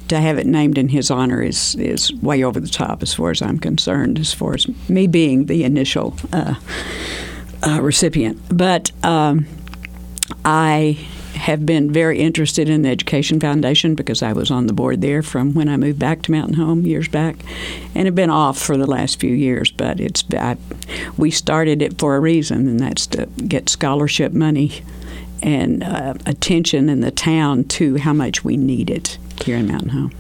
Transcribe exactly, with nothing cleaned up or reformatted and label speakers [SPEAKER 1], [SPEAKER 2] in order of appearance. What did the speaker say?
[SPEAKER 1] to have it named in his honor is, is way over the top as far as I'm concerned, as far as me being the initial uh, uh, recipient. But um, I have been very interested in the Education Foundation because I was on the board there from when I moved back to Mountain Home years back, and have been off for the last few years. But it's I, we started it for a reason, and that's to get scholarship money and uh, attention in the town to how much we need it here in Mountain Home.